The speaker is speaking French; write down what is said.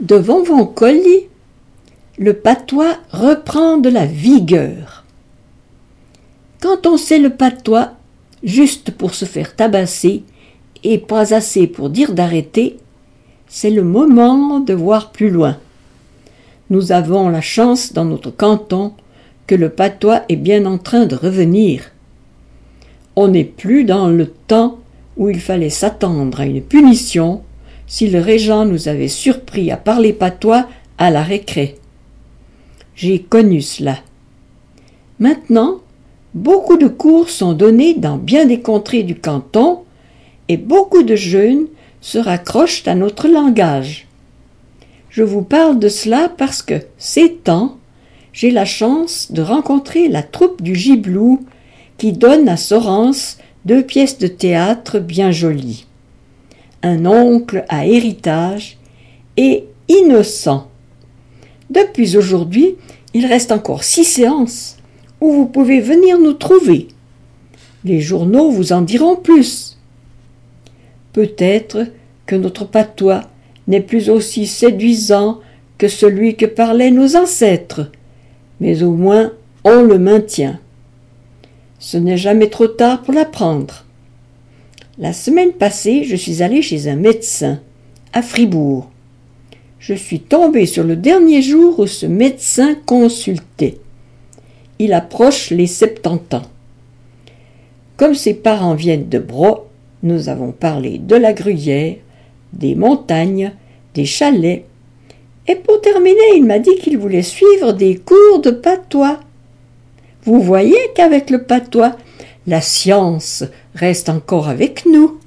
Devant Voncolli, le patois reprend de la vigueur. Quand on sait le patois, juste pour se faire tabasser et pas assez pour dire d'arrêter, c'est le moment de voir plus loin. Nous avons la chance dans notre canton que le patois est bien en train de revenir. On n'est plus dans le temps où il fallait s'attendre à une punition si le régent nous avait surpris à parler patois à la récré. J'ai connu cela. Maintenant, beaucoup de cours sont donnés dans bien des contrées du canton et beaucoup de jeunes se raccrochent à notre langage. Je vous parle de cela parce que, ces temps, j'ai la chance de rencontrer la troupe du Gibelou qui donne à Sorens 2 pièces de théâtre bien jolies. Un oncle à héritage et innocent. Depuis aujourd'hui, il reste encore 6 séances où vous pouvez venir nous trouver. Les journaux vous en diront plus. Peut-être que notre patois n'est plus aussi séduisant que celui que parlaient nos ancêtres, mais au moins on le maintient. Ce n'est jamais trop tard pour l'apprendre. La semaine passée, je suis allée chez un médecin, à Fribourg. Je suis tombée sur le dernier jour où ce médecin consultait. Il approche les 70 ans. Comme ses parents viennent de Bro, nous avons parlé de la Gruyère, des montagnes, des chalets. Et pour terminer, il m'a dit qu'il voulait suivre des cours de patois. Vous voyez qu'avec le patois, la science reste encore avec nous.